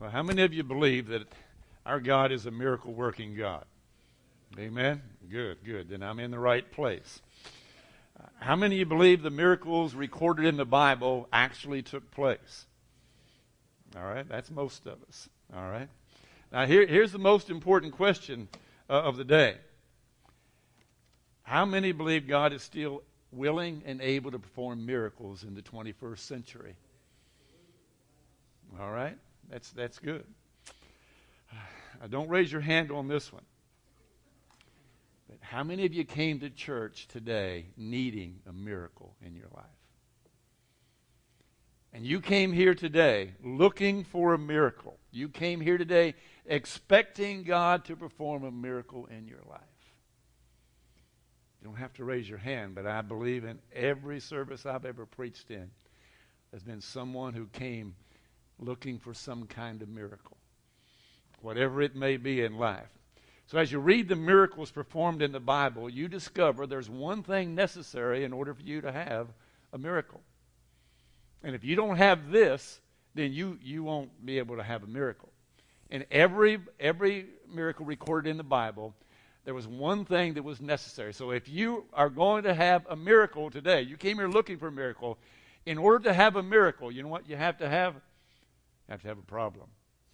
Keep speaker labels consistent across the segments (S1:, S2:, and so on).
S1: Well, how many of you believe that our God is a miracle-working God? Amen? Good, good. Then I'm in the right place. How many of you believe the miracles recorded in the Bible actually took place? All right, that's most of us. All right. Now, here's the most important question of the day. How many believe God is still willing and able to perform miracles in the 21st century? All right, that's good. Don't raise your hand on this one. But how many of you came to church today needing a miracle in your life? And you came here today looking for a miracle. You came here today expecting God to perform a miracle in your life. You don't have to raise your hand, but I believe in every service I've ever preached in, there's been someone who came looking for some kind of miracle, whatever it may be in life. So as you read the miracles performed in the Bible, you discover there's one thing necessary in order for you to have a miracle. And if you don't have this, then you won't be able to have a miracle. In every miracle recorded in the Bible, there was one thing that was necessary. So if you are going to have a miracle today, you came here looking for a miracle, in order to have a miracle, you know what you have to have? You have to have a problem.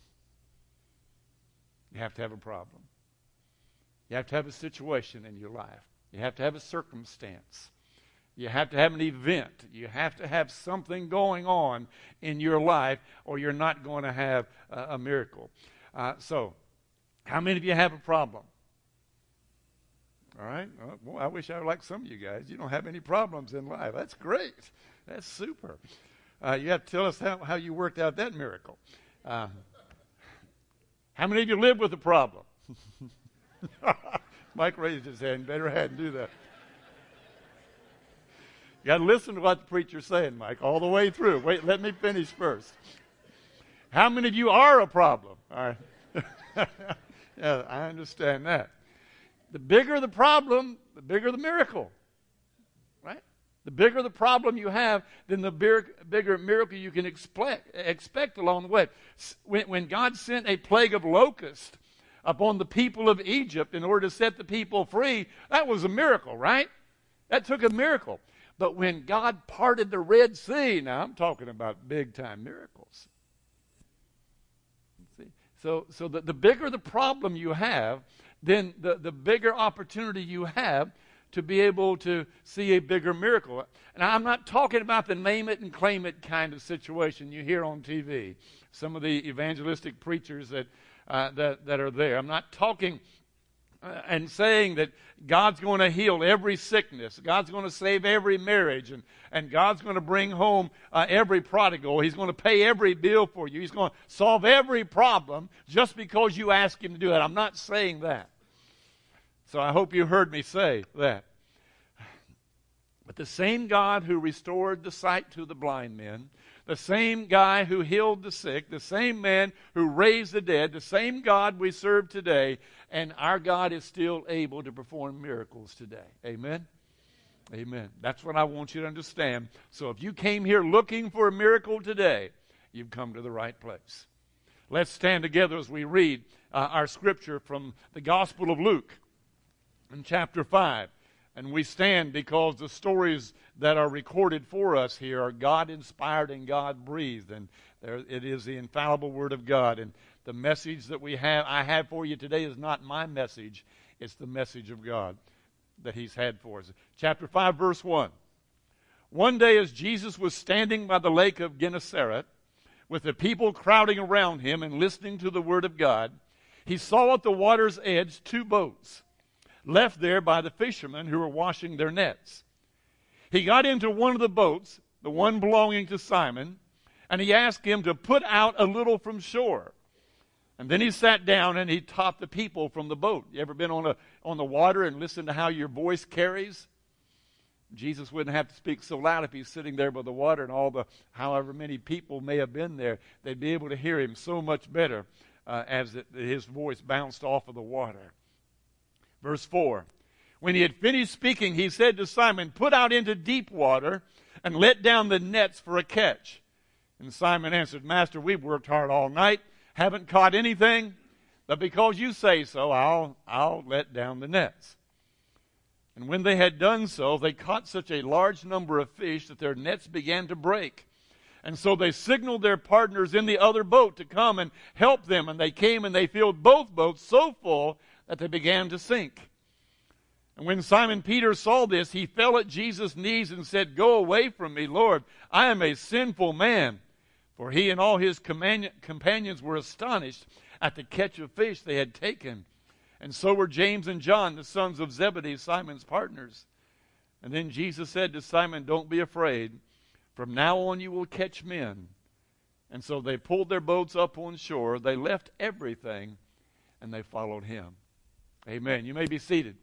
S1: You have to have a problem. You have to have a situation in your life. You have to have a circumstance. You have to have an event. You have to have something going on in your life, or you're not going to have a miracle. So, how many of you have a problem? All right? Well, I wish I were like some of you guys. You don't have any problems in life. That's great. That's super. You have to tell us how you worked out that miracle. How many of you live with a problem? Mike raised his hand. Better hadn't do that. You got to listen to what the preacher's saying, Mike, all the way through. Wait, let me finish first. How many of you are a problem? All right. Yeah, I understand that. The bigger the problem, the bigger the miracle. Right? The bigger the problem you have, then the bigger miracle you can expect along the way. When God sent a plague of locusts upon the people of Egypt in order to set the people free, that was a miracle, right? That took a miracle. But when God parted the Red Sea, now I'm talking about big-time miracles. See? So the bigger the problem you have, then the bigger opportunity you have to be able to see a bigger miracle. And I'm not talking about the name it and claim it kind of situation you hear on TV. Some of the evangelistic preachers that are there. I'm not talking and saying that God's going to heal every sickness. God's going to save every marriage. And God's going to bring home every prodigal. He's going to pay every bill for you. He's going to solve every problem just because you ask Him to do that. I'm not saying that. So I hope you heard me say that. But the same God who restored the sight to the blind men, the same guy who healed the sick, the same man who raised the dead, the same God we serve today, and our God is still able to perform miracles today. Amen? Amen. That's what I want you to understand. So if you came here looking for a miracle today, you've come to the right place. Let's stand together as we read our scripture from the Gospel of Luke in chapter 5. And we stand because the stories that are recorded for us here are God-inspired and God-breathed. And it is the infallible Word of God. And the message that I have for you today is not my message. It's the message of God that He's had for us. Chapter 5, verse 1. One day as Jesus was standing by the lake of Gennesaret, with the people crowding around Him and listening to the Word of God, He saw at the water's edge 2 boats, left there by the fishermen who were washing their nets. He got into one of the boats, the one belonging to Simon, and He asked him to put out a little from shore. And then He sat down and He taught the people from the boat. You ever been on the water and listened to how your voice carries? Jesus wouldn't have to speak so loud if He's sitting there by the water, and however many people may have been there, they'd be able to hear Him so much better as His voice bounced off of the water. Verse 4, when He had finished speaking, He said to Simon, "Put out into deep water and let down the nets for a catch." And Simon answered, "Master, we've worked hard all night haven't caught anything, but because you say so, I'll let down the nets. And when they had done so, they caught such a large number of fish that their nets began to break. And so they signaled their partners in the other boat to come and help them. And they came and they filled both boats so full that they began to sink. And when Simon Peter saw this, he fell at Jesus' knees and said, "Go away from me, Lord. I am a sinful man." For he and all his companions were astonished at the catch of fish they had taken. And so were James and John, the sons of Zebedee, Simon's partners. And then Jesus said to Simon, "Don't be afraid. From now on you will catch men." And so they pulled their boats up on shore. They left everything and they followed him. Amen. You may be seated.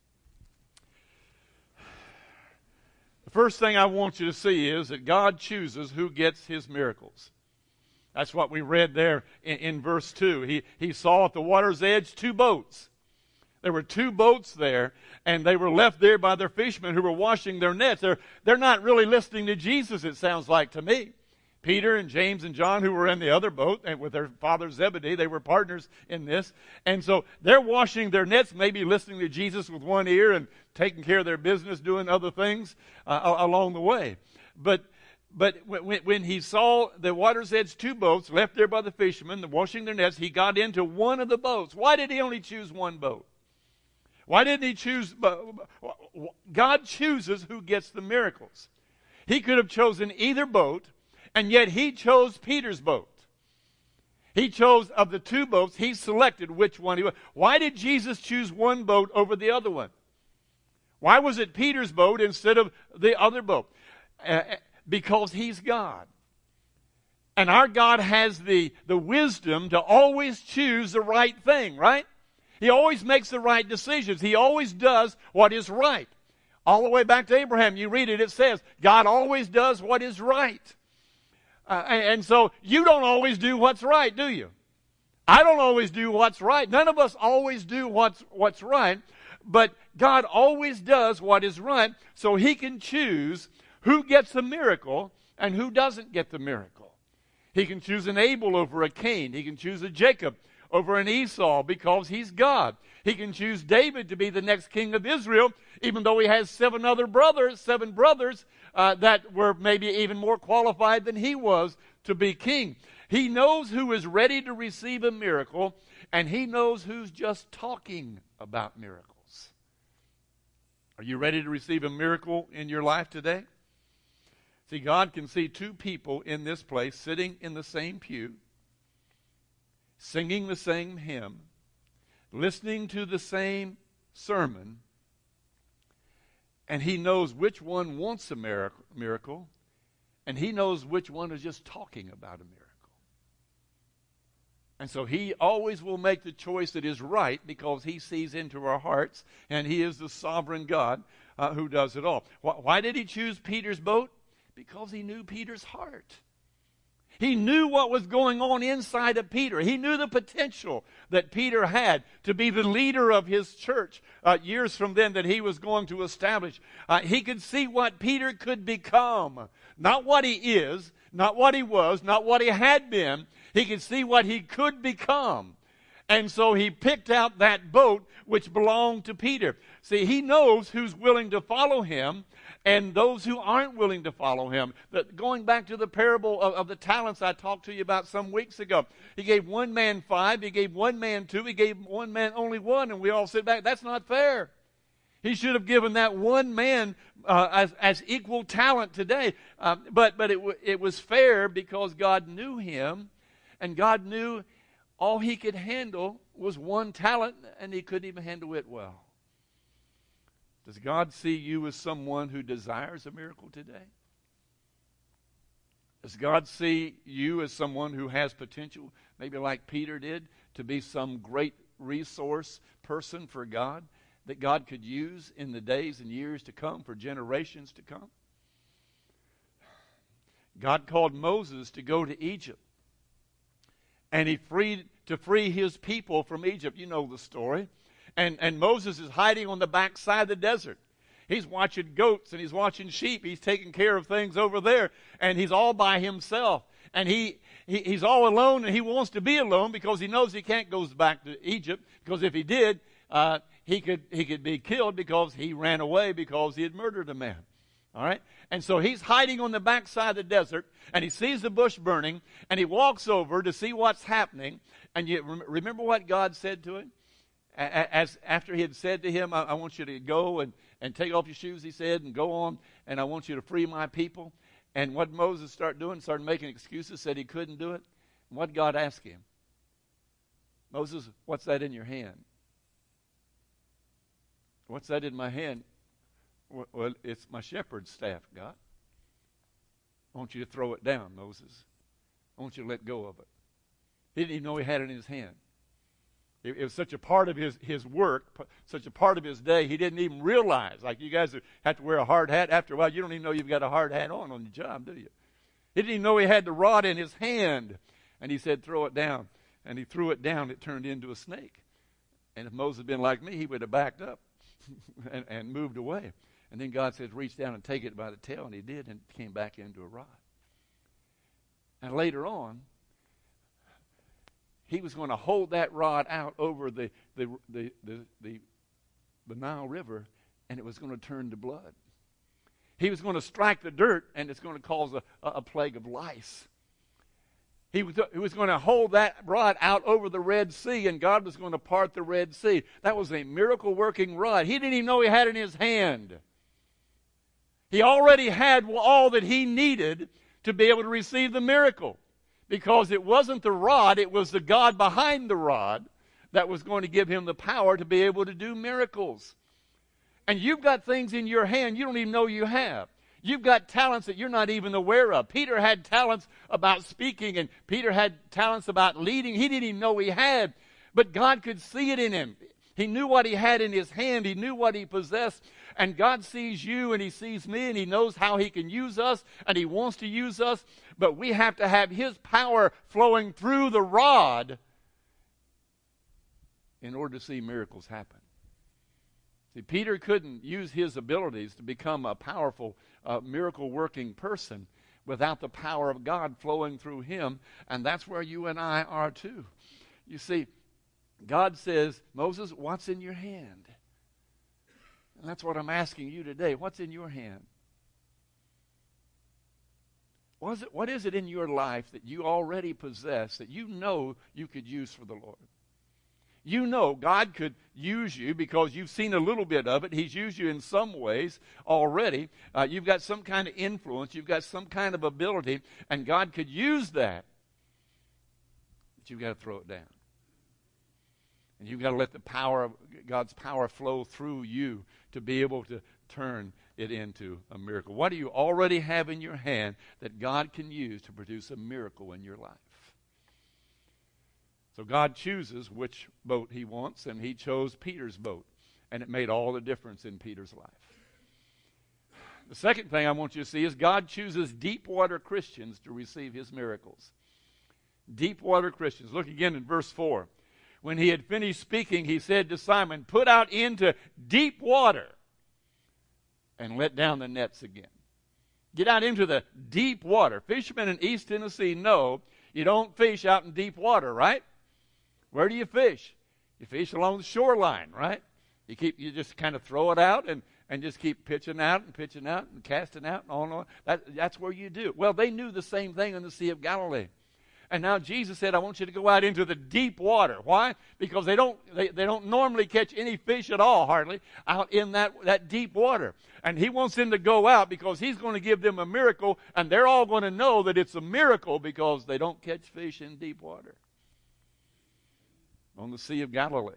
S1: The first thing I want you to see is that God chooses who gets his miracles. That's what we read there in verse 2. He saw at the water's edge 2 boats. There were 2 boats there, and they were left there by their fishermen who were washing their nets. They're not really listening to Jesus, it sounds like to me. Peter and James and John, who were in the other boat, and with their father Zebedee, they were partners in this. And so they're washing their nets, maybe listening to Jesus with one ear and taking care of their business, doing other things along the way. But when he saw the water's edge 2 boats left there by the fishermen, washing their nets, he got into one of the boats. Why did he only choose one boat? Why didn't he choose? God chooses who gets the miracles. He could have chosen either boat, and yet he chose Peter's boat. He chose, of the 2 boats, he selected which one he would. Why did Jesus choose one boat over the other one? Why was it Peter's boat instead of the other boat? Because he's God. And our God has the wisdom to always choose the right thing, right? He always makes the right decisions. He always does what is right. All the way back to Abraham, you read it, it says, God always does what is right. And so you don't always do what's right, do you? I don't always do what's right. None of us always do what's right. But God always does what is right, so he can choose who gets the miracle and who doesn't get the miracle. He can choose an Abel over a Cain. He can choose a Jacob over an Esau because he's God. He can choose David to be the next king of Israel, even though he has 7 brothers that were maybe even more qualified than he was to be king. He knows who is ready to receive a miracle, and he knows who's just talking about miracles. Are you ready to receive a miracle in your life today? See, God can see 2 people in this place sitting in the same pew, singing the same hymn, listening to the same sermon, and he knows which one wants a miracle, and he knows which one is just talking about a miracle. And so he always will make the choice that is right because he sees into our hearts, and he is the sovereign God who does it all. Why did he choose Peter's boat? Because he knew Peter's heart. He knew what was going on inside of Peter. He knew the potential that Peter had to be the leader of his church years from then that he was going to establish. He could see what Peter could become. Not what he is, not what he was, not what he had been. He could see what he could become. And so he picked out that boat which belonged to Peter. See, he knows who's willing to follow him and those who aren't willing to follow him. Going back to the parable of the talents I talked to you about some weeks ago. He gave one man 5, he gave one man 2, he gave one man only 1, and we all sit back. That's not fair. He should have given that one man as equal talent today. But it was fair because God knew him, and God knew all he could handle was one talent, and he couldn't even handle it well. Does God see you as someone who desires a miracle today? Does God see you as someone who has potential, maybe like Peter did, to be some great resource person for God that God could use in the days and years to come, for generations to come? God called Moses to go to Egypt, and he free his people from Egypt. You know the story. And Moses is hiding on the backside of the desert. He's watching goats and he's watching sheep. He's taking care of things over there. And he's all by himself. and he's all alone, and he wants to be alone because he knows he can't go back to Egypt, because if he did, he could be killed because he ran away because he had murdered a man. All right? And so he's hiding on the backside of the desert, and he sees the bush burning, and he walks over to see what's happening. And you remember what God said to him? After he had said to him, I want you to go and take off your shoes, he said, and go on, and I want you to free my people. And what Moses started doing, started making excuses, said he couldn't do it. And what God asked him? Moses, what's that in your hand? What's that in my hand? Well, it's my shepherd's staff, God. I want you to throw it down, Moses. I want you to let go of it. He didn't even know he had it in his hand. It was such a part of his work, such a part of his day, he didn't even realize. Like you guys have to wear a hard hat. After a while, you don't even know you've got a hard hat on your job, do you? He didn't even know he had the rod in his hand. And he said, throw it down. And he threw it down. It turned into a snake. And if Moses had been like me, he would have backed up and moved away. And then God says, reach down and take it by the tail. And he did, and it came back into a rod. And later on, he was going to hold that rod out over the Nile River, and it was going to turn to blood. He was going to strike the dirt, and it's going to cause a plague of lice. He was going to hold that rod out over the Red Sea, and God was going to part the Red Sea. That was a miracle-working rod. He didn't even know he had it in his hand. He already had all that he needed to be able to receive the miracle. Because it wasn't the rod, it was the God behind the rod that was going to give him the power to be able to do miracles. And you've got things in your hand you don't even know you have. You've got talents that you're not even aware of. Peter had talents about speaking, and Peter had talents about leading. He didn't even know he had, but God could see it in him. He knew what he had in his hand. He knew what he possessed. And God sees you and he sees me, and he knows how he can use us, and he wants to use us. But we have to have his power flowing through the rod in order to see miracles happen. See, Peter couldn't use his abilities to become a powerful, miracle-working person without the power of God flowing through him. And that's where you and I are too. You see, God says, Moses, what's in your hand? And that's what I'm asking you today. What's in your hand? What is it in your life that you already possess that you know you could use for the Lord? You know God could use you because you've seen a little bit of it. He's used you in some ways already. You've got some kind of influence. You've got some kind of ability, and God could use that. But you've got to throw it down. And you've got to let the power of God's power flow through you to be able to turn it into a miracle. What do you already have in your hand that God can use to produce a miracle in your life? So God chooses which boat he wants, and he chose Peter's boat. And it made all the difference in Peter's life. The second thing I want you to see is God chooses deep water Christians to receive his miracles. Deep water Christians. Look again in verse 4. When he had finished speaking, he said to Simon, put out into deep water and let down the nets again. Get out into the deep water. Fishermen in East Tennessee know you don't fish out in deep water, right? Where do you fish? You fish along the shoreline, right? You just kind of throw it out and just keep pitching out and casting out and on and on. That's where you do. Well, they knew the same thing in the Sea of Galilee. And now Jesus said, I want you to go out into the deep water. Why? Because they don't normally catch any fish at all, hardly, out in that deep water. And he wants them to go out because he's going to give them a miracle, and they're all going to know that it's a miracle because they don't catch fish in deep water. On the Sea of Galilee.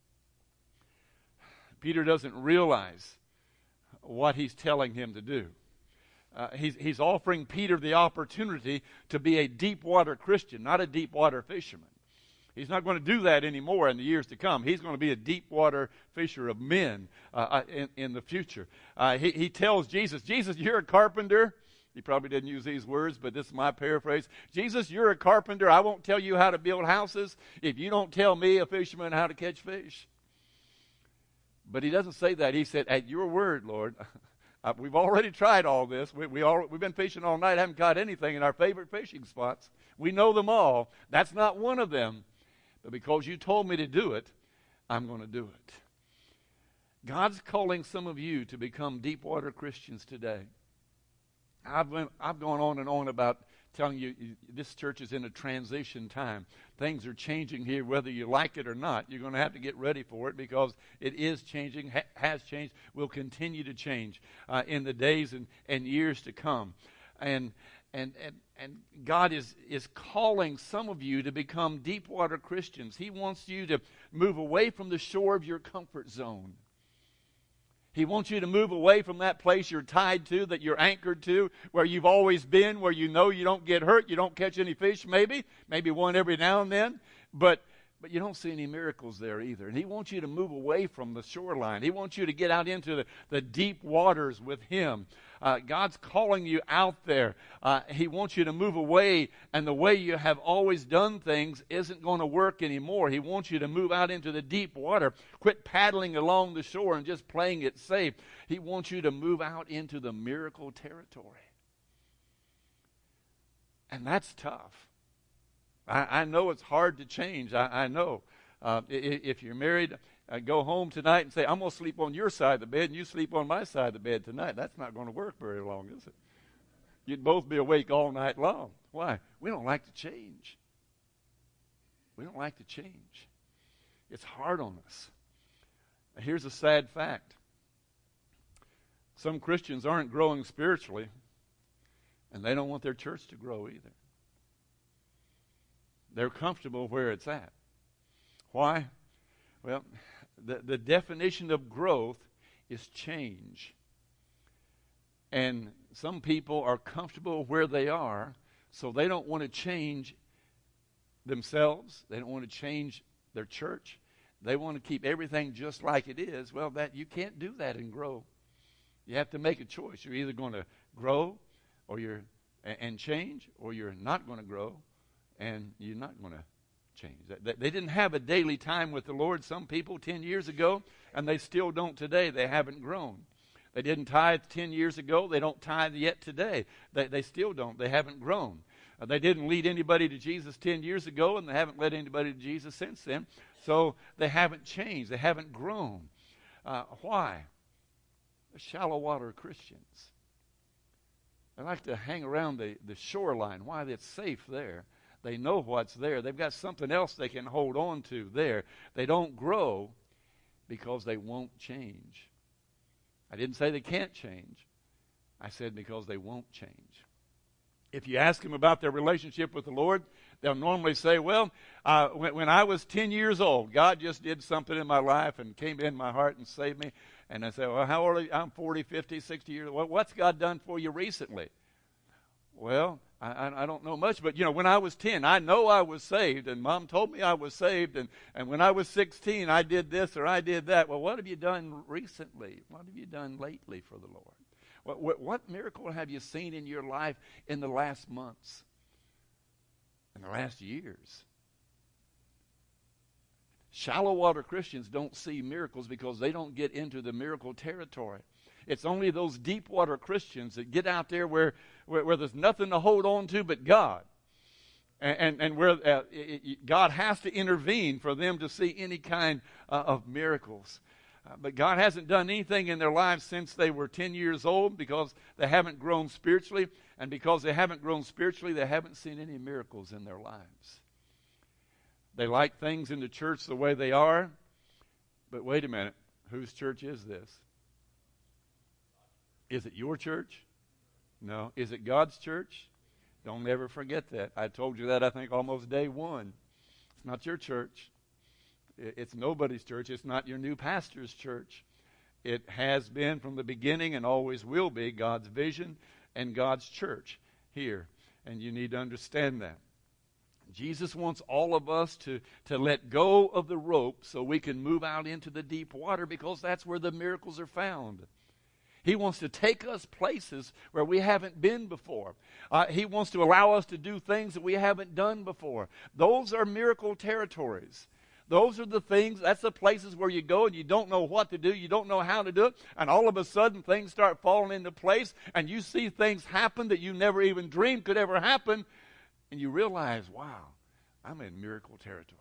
S1: Peter doesn't realize what he's telling him to do. He's offering Peter the opportunity to be a deep water Christian, not a deep water fisherman. He's not going to do that anymore in the years to come. He's going to be a deep water fisher of men in the future. He tells Jesus, you're a carpenter. He probably didn't use these words, but this is my paraphrase. Jesus, you're a carpenter. I won't tell you how to build houses if you don't tell me, a fisherman, how to catch fish. But he doesn't say that. He said, at your word, Lord, We've already tried all this. We've been fishing all night, haven't caught anything in our favorite fishing spots. We know them all. That's not one of them. But because you told me to do it, I'm going to do it. God's calling some of you to become deep water Christians today. I've gone on and on about telling you this church is in a transition time. Things are changing here whether you like it or not. You're going to have to get ready for it because it is changing, has changed, will continue to change in the days and years to come. And God is calling some of you to become deep water Christians. He wants you to move away from the shore of your comfort zone. He wants you to move away from that place you're tied to, that you're anchored to, where you've always been, where you know you don't get hurt, you don't catch any fish maybe one every now and then, but you don't see any miracles there either. And He wants you to move away from the shoreline. He wants you to get out into the deep waters with Him. God's calling you out there. He wants you to move away, and the way you have always done things isn't going to work anymore. He wants you to move out into the deep water. Quit paddling along the shore and just playing it safe. He wants you to move out into the miracle territory. And that's tough. I know it's hard to change. I know. If you're married, go home tonight and say, I'm going to sleep on your side of the bed and you sleep on my side of the bed tonight. That's not going to work very long, is it? You'd both be awake all night long. Why? We don't like to change. We don't like to change. It's hard on us. Here's a sad fact. Some Christians aren't growing spiritually, and they don't want their church to grow either. They're comfortable where it's at. Why? Well, the definition of growth is change. And some people are comfortable where they are, so they don't want to change themselves. They don't want to change their church. They want to keep everything just like it is. Well, you can't do that and grow. You have to make a choice. You're either going to grow and change, or you're not going to grow and you're not going to change. They didn't have a daily time with the Lord, some people 10 years ago, and they still don't today. They haven't grown. They didn't tithe 10 years ago. They don't tithe yet today. They still don't. They haven't grown. They didn't lead anybody to Jesus 10 years ago, and they haven't led anybody to Jesus since then. So they haven't changed. They haven't grown. Why? They're shallow water Christians. They like to hang around the shoreline. Why? It's safe there. They know what's there. They've got something else they can hold on to there. They don't grow because they won't change. I didn't say they can't change. I said because they won't change. If you ask them about their relationship with the Lord, they'll normally say, well, when I was 10 years old, God just did something in my life and came in my heart and saved me. And I say, well, how old are you? I'm 40, 50, 60 years old. Well, what's God done for you recently? Well, I don't know much, but, when I was 10, I know I was saved, and Mom told me I was saved, and when I was 16, I did this or I did that. Well, what have you done recently? What have you done lately for the Lord? What miracle have you seen in your life in the last months, in the last years? Shallow water Christians don't see miracles because they don't get into the miracle territory. It's only those deep water Christians that get out there where there's nothing to hold on to but God. And where God has to intervene for them to see any kind of miracles. But God hasn't done anything in their lives since they were 10 years old because they haven't grown spiritually. And because they haven't grown spiritually, they haven't seen any miracles in their lives. They like things in the church the way they are. But wait a minute. Whose church is this? Is it your church? No. Is it God's church? Don't ever forget that. I told you that, I think, almost day one. It's not your church. It's nobody's church. It's not your new pastor's church. It has been from the beginning and always will be God's vision and God's church here. And you need to understand that. Jesus wants all of us to let go of the rope so we can move out into the deep water because that's where the miracles are found. He wants to take us places where we haven't been before. He wants to allow us to do things that we haven't done before. Those are miracle territories. Those are the things, that's the places where you go and you don't know what to do, you don't know how to do it, and all of a sudden things start falling into place, and you see things happen that you never even dreamed could ever happen, and you realize, wow, I'm in miracle territory.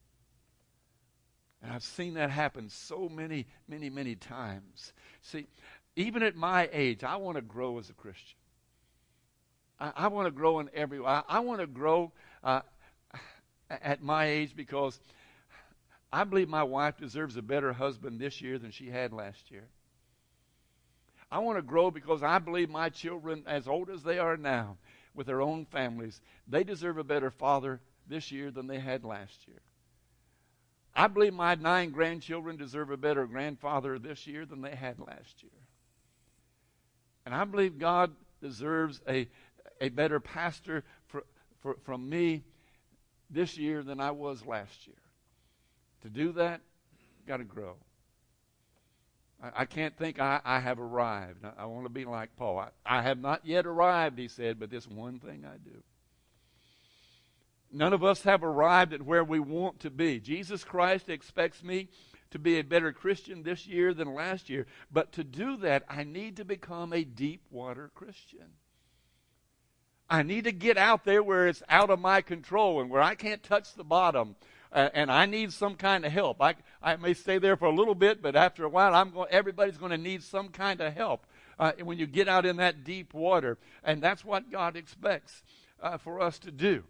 S1: And I've seen that happen so many, many, many times. See, even at my age, I want to grow as a Christian. I want to grow in every way. I want to grow at my age because I believe my wife deserves a better husband this year than she had last year. I want to grow because I believe my children, as old as they are now, with their own families, they deserve a better father this year than they had last year. I believe my 9 grandchildren deserve a better grandfather this year than they had last year. And I believe God deserves a better pastor from me this year than I was last year. To do that, got to grow. I can't think I have arrived. I want to be like Paul. I have not yet arrived, he said, but this one thing I do. None of us have arrived at where we want to be. Jesus Christ expects me to be a better Christian this year than last year. But to do that, I need to become a deep water Christian. I need to get out there where it's out of my control and where I can't touch the bottom. And I need some kind of help. I may stay there for a little bit, but after a while, everybody's going to need some kind of help when you get out in that deep water. And that's what God expects for us to do.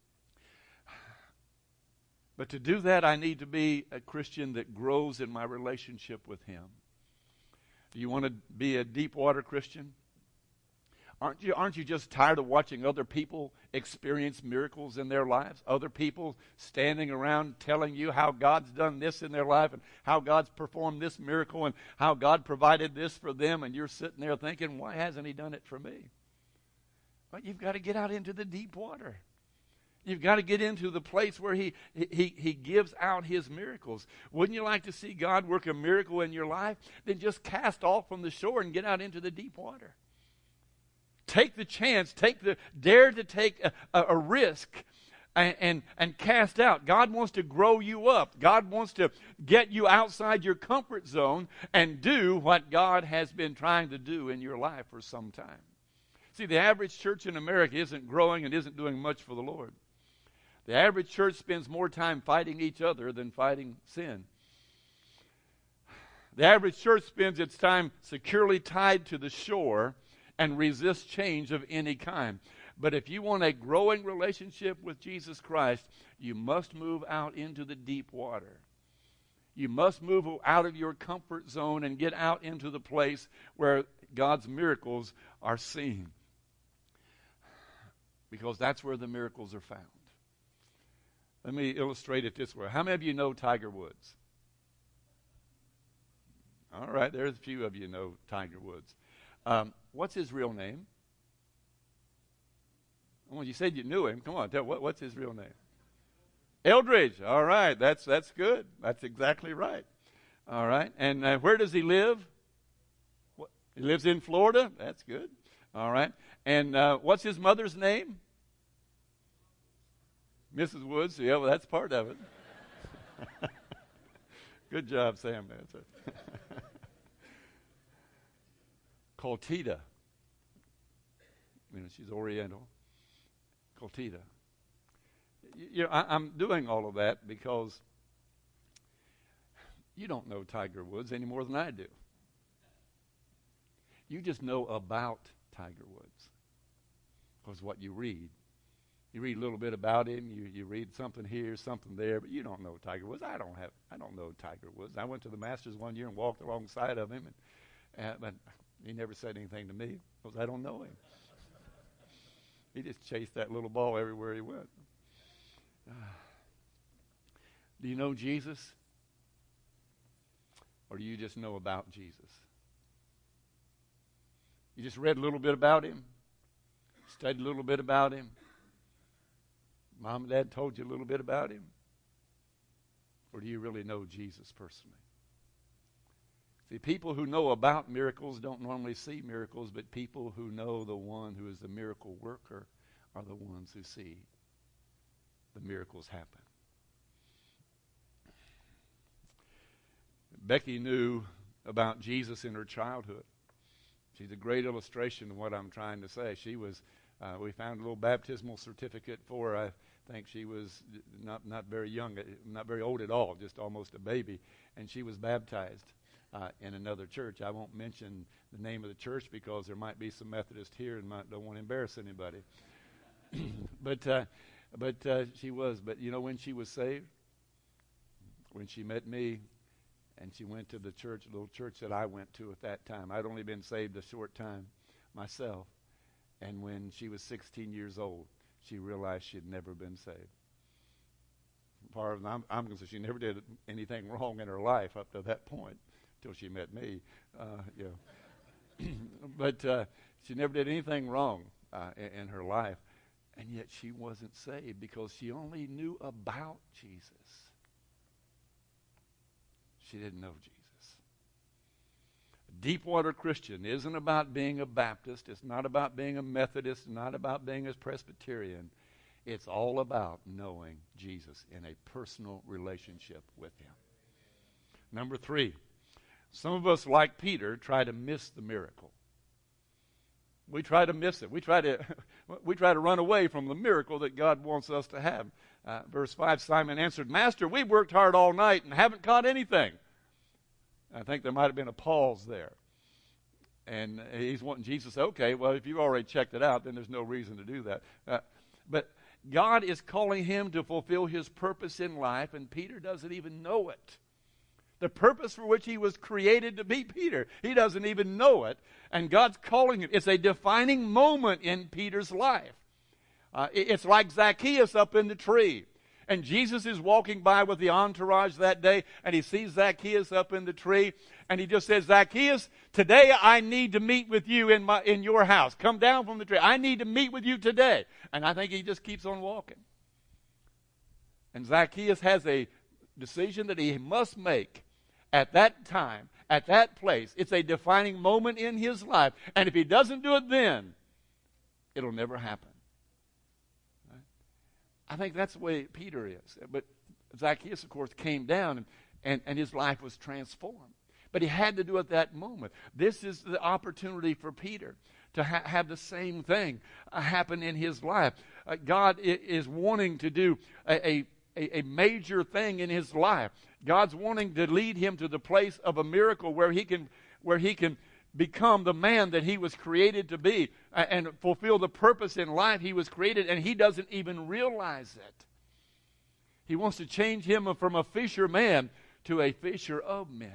S1: But to do that, I need to be a Christian that grows in my relationship with Him. Do you want to be a deep water Christian? Aren't you just tired of watching other people experience miracles in their lives? Other people standing around telling you how God's done this in their life and how God's performed this miracle and how God provided this for them, and you're sitting there thinking, why hasn't He done it for me? Well, you've got to get out into the deep water. You've got to get into the place where he gives out His miracles. Wouldn't you like to see God work a miracle in your life? Then just cast off from the shore and get out into the deep water. Take the chance, dare to take a risk and cast out. God wants to grow you up. God wants to get you outside your comfort zone and do what God has been trying to do in your life for some time. See, the average church in America isn't growing and isn't doing much for the Lord. The average church spends more time fighting each other than fighting sin. The average church spends its time securely tied to the shore and resists change of any kind. But if you want a growing relationship with Jesus Christ, you must move out into the deep water. You must move out of your comfort zone and get out into the place where God's miracles are seen. Because that's where the miracles are found. Let me illustrate it this way. How many of you know Tiger Woods? All right, there's a few of you know Tiger Woods. What's his real name? Well, you said you knew him. Come on, what's his real name? Eldridge. All right, that's good. That's exactly right. All right, and where does he live? He lives in Florida. That's good. All right, and what's his mother's name? Mrs. Woods. Yeah, well, that's part of it. Good job, Sam. That's it. Coltita. She's Oriental. Coltita. I'm doing all of that because you don't know Tiger Woods any more than I do. You just know about Tiger Woods because what you read. You read a little bit about him. You read something here, something there, but you don't know Tiger Woods. I don't know Tiger Woods. I went to the Masters one year and walked alongside of him, but he never said anything to me because I don't know him. He just chased that little ball everywhere he went. Do you know Jesus? Or do you just know about Jesus? You just read a little bit about him, studied a little bit about him. Mom and Dad told you a little bit about him? Or do you really know Jesus personally? See, people who know about miracles don't normally see miracles, but people who know the one who is the miracle worker are the ones who see the miracles happen. Becky knew about Jesus in her childhood. She's a great illustration of what I'm trying to say. She was, we found a little baptismal certificate for her. I think she was not very young, not very old at all, just almost a baby. And she was baptized in another church. I won't mention the name of the church because there might be some Methodists here and don't want to embarrass anybody. But she was. But you know when she was saved? When she met me, and she went to the church, little church that I went to at that time. I'd only been saved a short time myself. And when she was 16 years old, she realized she had never been saved. I'm going to say she never did anything wrong in her life up to that point until she met me. But she never did anything wrong in her life. And yet she wasn't saved because she only knew about Jesus. She didn't know Jesus. A Deepwater Christian isn't about being a Baptist. It's not about being a Methodist. It's not about being a Presbyterian. It's all about knowing Jesus in a personal relationship with him. Number 3, some of us, like Peter, try to miss the miracle. We try to miss it. We try to run away from the miracle that God wants us to have. Verse 5, Simon answered, Master, we worked hard all night and haven't caught anything. I think there might have been a pause there. And he's wanting Jesus to say, okay, well, if you've already checked it out, then there's no reason to do that. But God is calling him to fulfill his purpose in life, and Peter doesn't even know it. The purpose for which he was created to be Peter. He doesn't even know it. And God's calling him. It's a defining moment in Peter's life. It's like Zacchaeus up in the tree. And Jesus is walking by with the entourage that day, and he sees Zacchaeus up in the tree, and he just says, Zacchaeus, today I need to meet with you in your house. Come down from the tree. I need to meet with you today. And I think he just keeps on walking. And Zacchaeus has a decision that he must make at that time, at that place. It's a defining moment in his life. And if he doesn't do it then, it'll never happen. Right? I think that's the way Peter is. But Zacchaeus, of course, came down and his life was transformed. But he had to do it that moment. This is the opportunity for Peter to have the same thing happen in his life. God is wanting to do a major thing in his life. God's wanting to lead him to the place of a miracle where he can become the man that he was created to be and fulfill the purpose in life he was created, and he doesn't even realize it. He wants to change him from a fisherman to a fisher of men.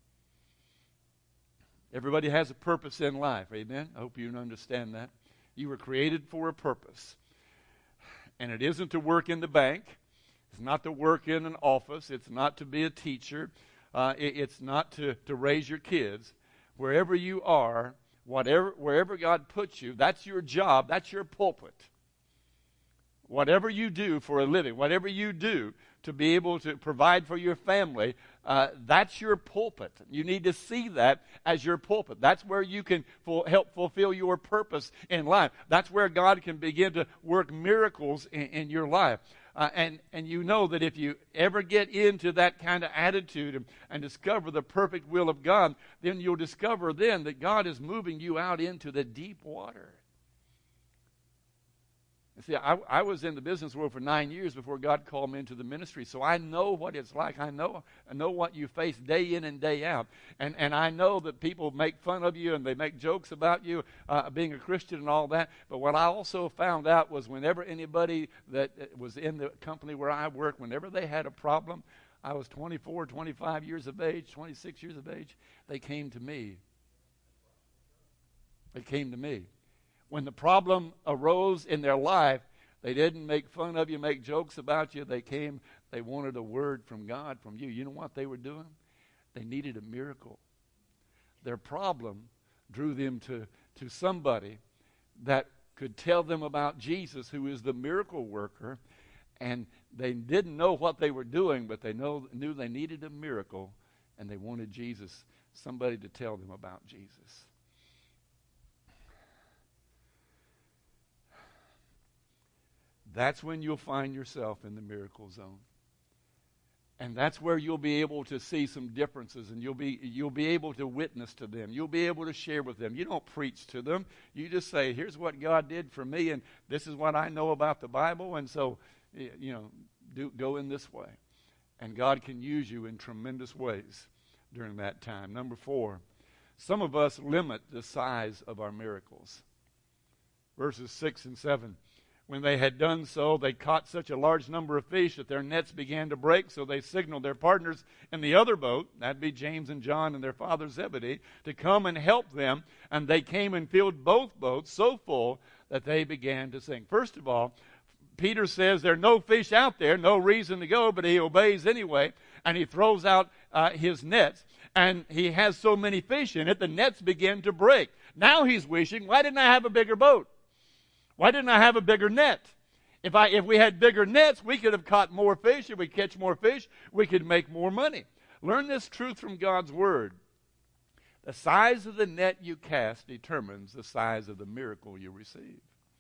S1: Everybody has a purpose in life, amen? I hope you understand that. You were created for a purpose. And it isn't to work in the bank. It's not to work in an office. It's not to be a teacher. It's not to raise your kids. Wherever you are, wherever God puts you, that's your job. That's your pulpit. Whatever you do for a living, whatever you do to be able to provide for your family, that's your pulpit. You need to see that as your pulpit. That's where you can help fulfill your purpose in life. That's where God can begin to work miracles in your life. And you know that if you ever get into that kind of attitude and discover the perfect will of God, then you'll discover then that God is moving you out into the deep water. See, I was in the business world for 9 years before God called me into the ministry, so I know what it's like. I know what you face day in and day out. And I know that people make fun of you and they make jokes about you being a Christian and all that. But what I also found out was whenever anybody that was in the company where I worked, whenever they had a problem, I was 24, 25 years of age, 26 years of age, they came to me. They came to me. When the problem arose in their life, they didn't make fun of you, make jokes about you. They came, they wanted a word from God, from you. You know what they were doing? They needed a miracle. Their problem drew them to somebody that could tell them about Jesus, who is the miracle worker. And they didn't know what they were doing, but they knew they needed a miracle, and they wanted Jesus, somebody to tell them about Jesus. That's when you'll find yourself in the miracle zone. And that's where you'll be able to see some differences, and you'll be able to witness to them. You'll be able to share with them. You don't preach to them. You just say, here's what God did for me, and this is what I know about the Bible, and so, go in this way. And God can use you in tremendous ways during that time. Number 4, some of us limit the size of our miracles. Verses 6 and 7. When they had done so, they caught such a large number of fish that their nets began to break, so they signaled their partners in the other boat, that'd be James and John and their father Zebedee, to come and help them, and they came and filled both boats so full that they began to sink. First of all, Peter says there are no fish out there, no reason to go, but he obeys anyway, and he throws out his nets, and he has so many fish in it, the nets begin to break. Now he's wishing, why didn't I have a bigger boat? Why didn't I have a bigger net? If we had bigger nets, we could have caught more fish. If we catch more fish, we could make more money. Learn this truth from God's Word. The size of the net you cast determines the size of the miracle you receive.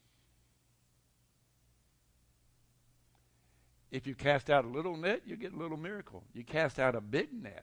S1: If you cast out a little net, you get a little miracle. You cast out a big net,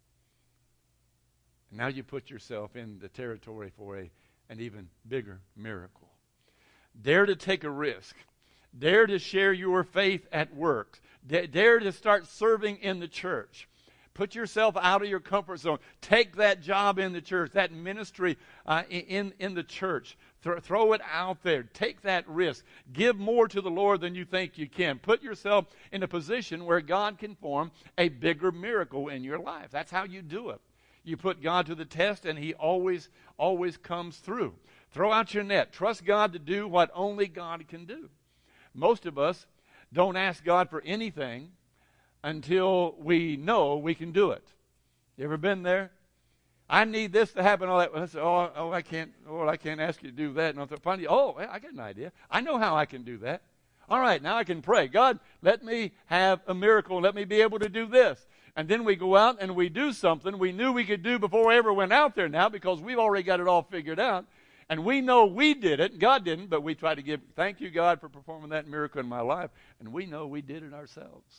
S1: and now you put yourself in the territory for an even bigger miracle. Dare to take a risk. Dare to share your faith at work. Dare to start serving in the church. Put yourself out of your comfort zone. Take that job in the church, that ministry in the church. Throw it out there. Take that risk. Give more to the Lord than you think you can. Put yourself in a position where God can form a bigger miracle in your life. That's how you do it. You put God to the test, and He always comes through. Throw out your net. Trust God to do what only God can do. Most of us don't ask God for anything until we know we can do it. You ever been there? I need this to happen. All that. I say, I can't. Lord, I can't ask you to do that. And I'll find you. I got an idea. I know how I can do that. All right, now I can pray. God, let me have a miracle. Let me be able to do this. And then we go out and we do something we knew we could do before we ever went out there now, because we've already got it all figured out. And we know we did it. God didn't, but we try to give, thank you, God, for performing that miracle in my life. And we know we did it ourselves.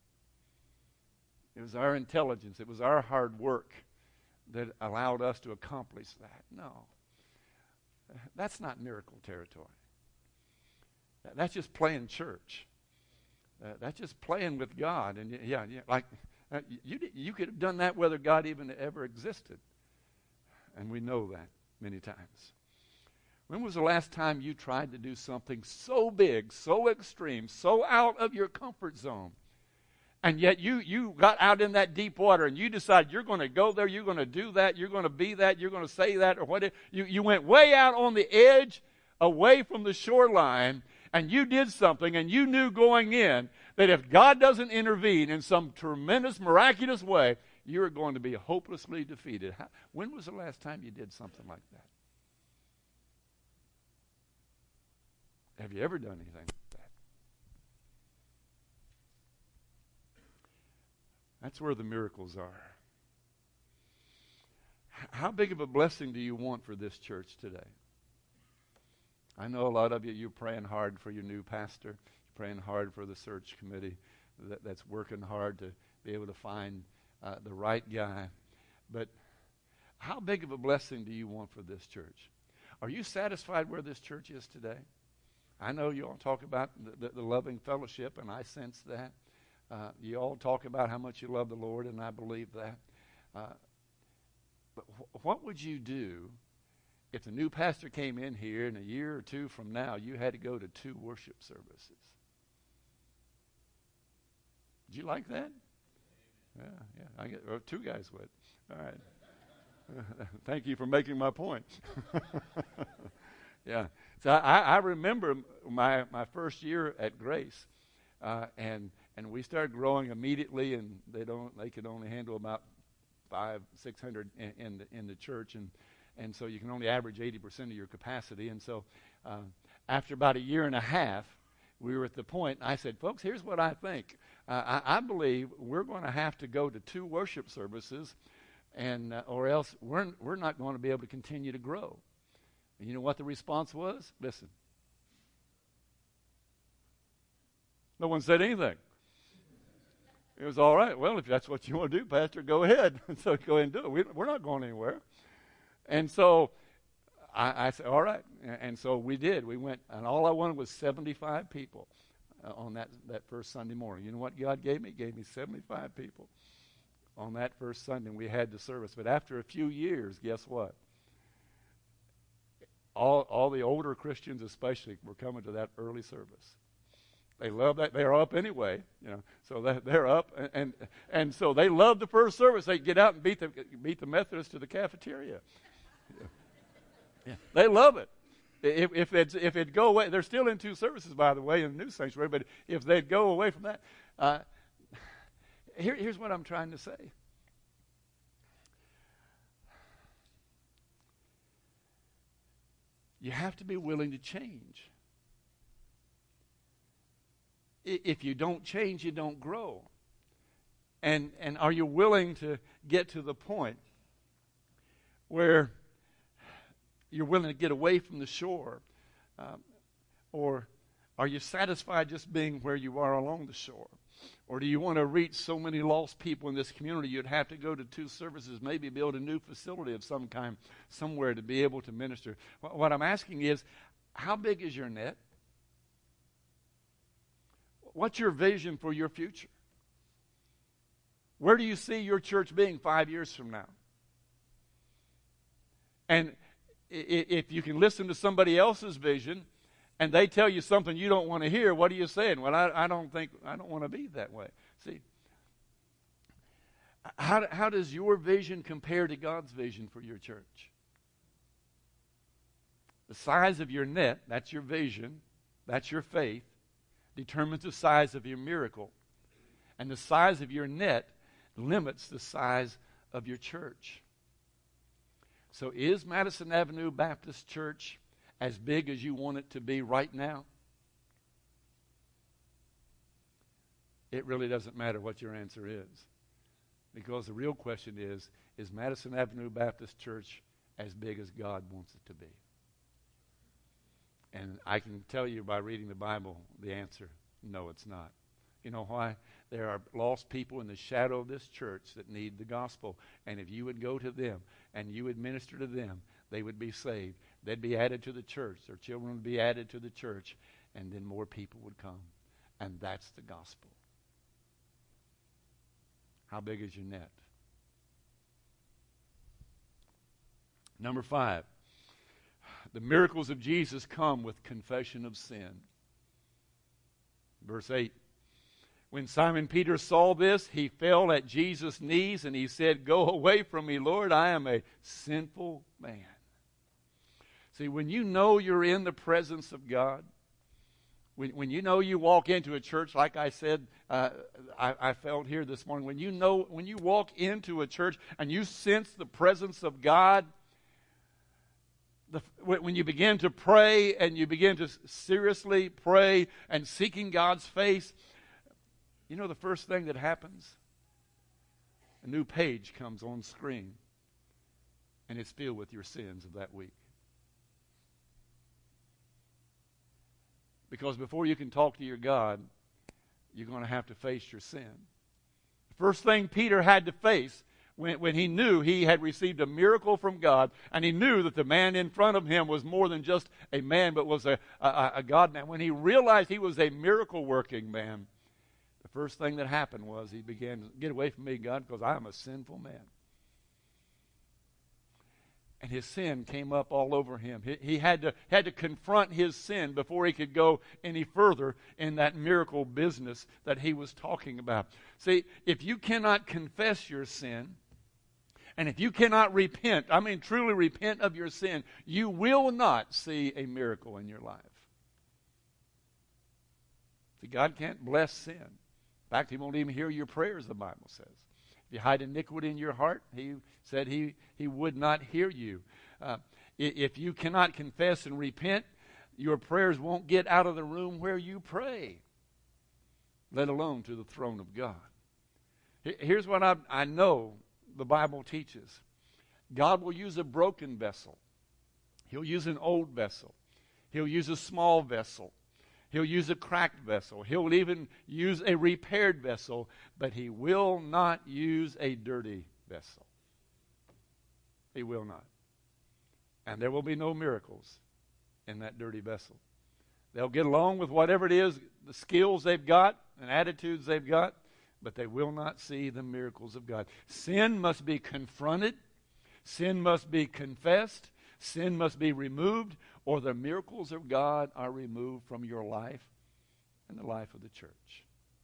S1: It was our intelligence. It was our hard work that allowed us to accomplish that. No. That's not miracle territory. That's just playing church. That's just playing with God. And you could have done that whether God even ever existed. And we know that many times. When was the last time you tried to do something so big, so extreme, so out of your comfort zone? And yet you got out in that deep water and you decided you're going to go there, you're going to do that, you're going to be that, you're going to say that, or whatever. You went way out on the edge, away from the shoreline, and you did something, and you knew going in that if God doesn't intervene in some tremendous, miraculous way, you're going to be hopelessly defeated. When was the last time you did something like that? Have you ever done anything like that? That's where the miracles are. How big of a blessing do you want for this church today? I know a lot of you're praying hard for your new pastor. You're praying hard for the search committee that's working hard to be able to find the right guy. But how big of a blessing do you want for this church? Are you satisfied where this church is today? I know you all talk about the loving fellowship, and I sense that. You all talk about how much you love the Lord, and I believe that. But what would you do if the new pastor came in here and a year or two from now you had to go to 2 worship services? Did you like that? Yeah. 2 guys would. All right. Thank you for making my point. Yeah. So I remember my first year at Grace, and we started growing immediately, and they could only handle about 500-600 in the church, and so you can only average 80% of your capacity. And so after about a year and a half, we were at the point. I said, folks, here's what I think. I believe we're going to have to go to 2 worship services, and or else we're not going to be able to continue to grow. And you know what the response was? Listen. No one said anything. It was all right. Well, if that's what you want to do, Pastor, go ahead. So go ahead and do it. We're not going anywhere. And so I said, all right. And so we did. We went, and all I wanted was 75 people on that first Sunday morning. You know what God gave me? He gave me 75 people on that first Sunday. We had the service. But after a few years, guess what? All the older Christians especially were coming to that early service. They love that. They're up anyway, so they're up. And so they love the first service. They get out and beat the Methodists to the cafeteria. Yeah. They love it. If it'd go away, they're still in 2 services, by the way, in the new sanctuary, but if they'd go away from that, here's what I'm trying to say. You have to be willing to change. If you don't change, you don't grow. And are you willing to get to the point where you're willing to get away from the shore? Or are you satisfied just being where you are along the shore? Or do you want to reach so many lost people in this community you'd have to go to 2 services, maybe build a new facility of some kind somewhere to be able to minister? What I'm asking is, how big is your net? What's your vision for your future? Where do you see your church being 5 years from now? And if you can listen to somebody else's vision and they tell you something you don't want to hear, what are you saying? Well, I don't want to be that way. See, how does your vision compare to God's vision for your church? The size of your net, that's your vision, that's your faith, determines the size of your miracle. And the size of your net limits the size of your church. So is Madison Avenue Baptist Church as big as you want it to be right now? It really doesn't matter what your answer is. Because the real question is Madison Avenue Baptist Church as big as God wants it to be? And I can tell you by reading the Bible, the answer, no, it's not. You know why? There are lost people in the shadow of this church that need the gospel. And if you would go to them and you would minister to them, they would be saved. They'd be added to the church. Their children would be added to the church. And then more people would come. And that's the gospel. How big is your net? Number 5. The miracles of Jesus come with confession of sin. Verse 8. When Simon Peter saw this, he fell at Jesus' knees and he said, "Go away from me, Lord, I am a sinful man." See, when you know you're in the presence of God, when you know you walk into a church, like I said, I felt here this morning, when you walk into a church and you sense the presence of God, when you begin to pray and you begin to seriously pray and seeking God's face, you know the first thing that happens? A new page comes on screen, and it's filled with your sins of that week. Because before you can talk to your God, you're going to have to face your sin. The first thing Peter had to face when he knew he had received a miracle from God, and he knew that the man in front of him was more than just a man, but was a God man. When he realized he was a miracle-working man, the first thing that happened was he began to get away from me, God, because I am a sinful man. And his sin came up all over him. He had to confront his sin before he could go any further in that miracle business that he was talking about. See, if you cannot confess your sin, and if you cannot repent, I mean truly repent of your sin, you will not see a miracle in your life. See, God can't bless sin. In fact, He won't even hear your prayers, the Bible says. If you hide iniquity in your heart, He said He would not hear you. If you cannot confess and repent, your prayers won't get out of the room where you pray, let alone to the throne of God. Here's what I know the Bible teaches. God will use a broken vessel. He'll use an old vessel. He'll use a small vessel. He'll use a cracked vessel. He'll even use a repaired vessel, but he will not use a dirty vessel. He will not. And there will be no miracles in that dirty vessel. They'll get along with whatever it is, the skills they've got and attitudes they've got, but they will not see the miracles of God. Sin must be confronted. Sin must be confessed. Sin must be removed, or the miracles of God are removed from your life and the life of the church.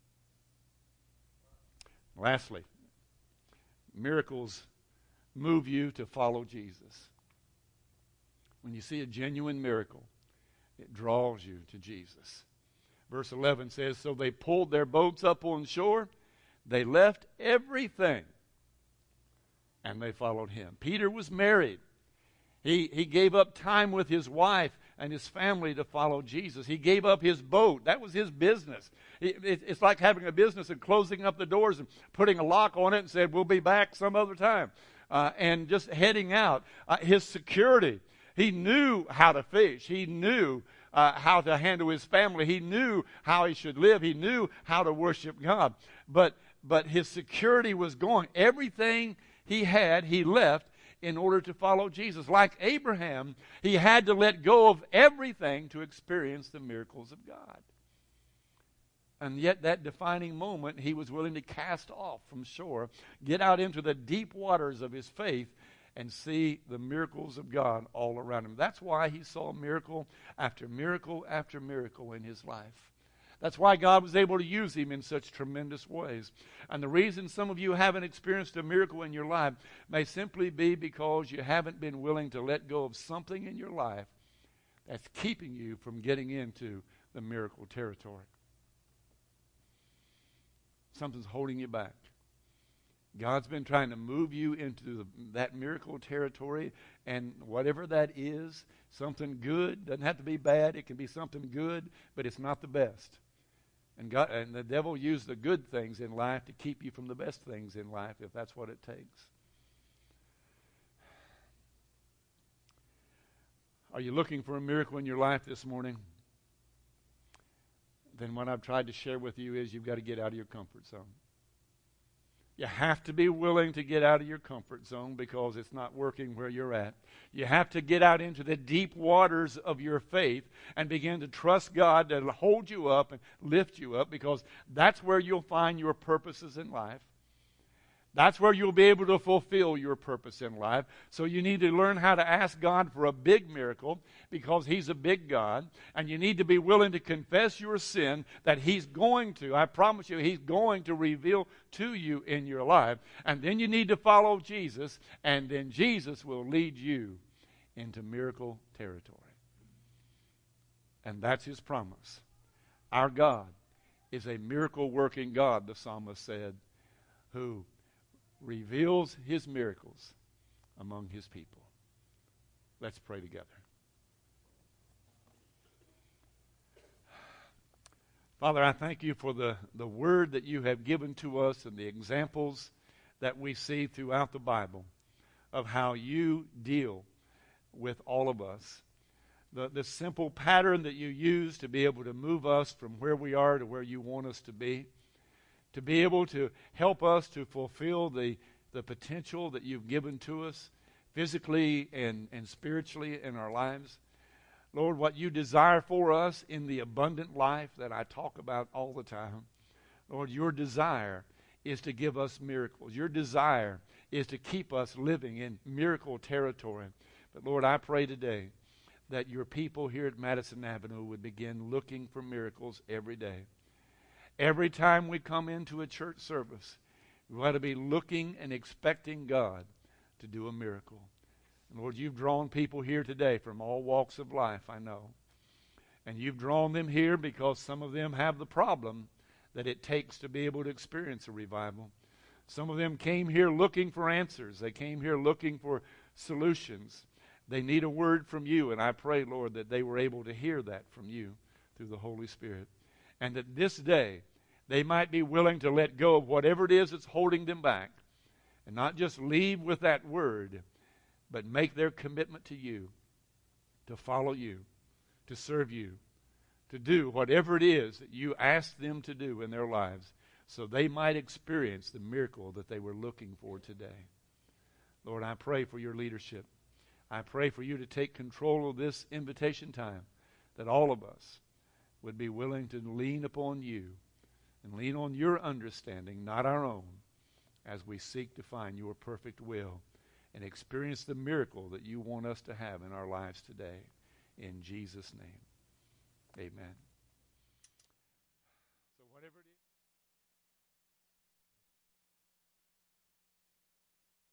S1: Lastly, miracles move you to follow Jesus. When you see a genuine miracle, it draws you to Jesus. Verse 11 says, so they pulled their boats up on shore. They left everything, and they followed him. Peter was married. He gave up time with his wife and his family to follow Jesus. He gave up his boat. That was his business. It's like having a business and closing up the doors and putting a lock on it and said, we'll be back some other time. And just heading out. His security. He knew how to fish. He knew how to handle his family. He knew how he should live. He knew how to worship God. But his security was gone. Everything he had, he left in order to follow Jesus. Like Abraham, he had to let go of everything to experience the miracles of God. And yet that defining moment, he was willing to cast off from shore, get out into the deep waters of his faith, and see the miracles of God all around him. That's why he saw miracle after miracle after miracle in his life. That's why God was able to use him in such tremendous ways. And the reason some of you haven't experienced a miracle in your life may simply be because you haven't been willing to let go of something in your life that's keeping you from getting into the miracle territory. Something's holding you back. God's been trying to move you into that miracle territory, and whatever that is, something good, doesn't have to be bad, it can be something good, but it's not the best. And the devil used the good things in life to keep you from the best things in life, if that's what it takes. Are you looking for a miracle in your life this morning? Then what I've tried to share with you is you've got to get out of your comfort zone. You have to be willing to get out of your comfort zone because it's not working where you're at. You have to get out into the deep waters of your faith and begin to trust God to hold you up and lift you up, because that's where you'll find your purposes in life. That's where you'll be able to fulfill your purpose in life. So you need to learn how to ask God for a big miracle, because he's a big God. And you need to be willing to confess your sin that he's going to, I promise you, he's going to reveal to you in your life. And then you need to follow Jesus, and then Jesus will lead you into miracle territory. And that's his promise. Our God is a miracle-working God, the psalmist said, who reveals his miracles among his people. Let's pray together. Father, I thank you for the word that you have given to us and the examples that we see throughout the Bible of how you deal with all of us. The simple pattern that you use to be able to move us from where we are to where you want us to be able to help us to fulfill the potential that you've given to us physically and spiritually in our lives. Lord, what you desire for us in the abundant life that I talk about all the time, Lord, your desire is to give us miracles. Your desire is to keep us living in miracle territory. But Lord, I pray today that your people here at Madison Avenue would begin looking for miracles every day. Every time we come into a church service, we ought to be looking and expecting God to do a miracle. And Lord, you've drawn people here today from all walks of life, I know. And you've drawn them here because some of them have the problem that it takes to be able to experience a revival. Some of them came here looking for answers. They came here looking for solutions. They need a word from you, and I pray, Lord, that they were able to hear that from you through the Holy Spirit. And that this day, they might be willing to let go of whatever it is that's holding them back, and not just leave with that word, but make their commitment to you, to follow you, to serve you, to do whatever it is that you ask them to do in their lives so they might experience the miracle that they were looking for today. Lord, I pray for your leadership. I pray for you to take control of this invitation time, that all of us would be willing to lean upon you and lean on your understanding, not our own, as we seek to find your perfect will and experience the miracle that you want us to have in our lives today. In Jesus' name, amen. So whatever it is.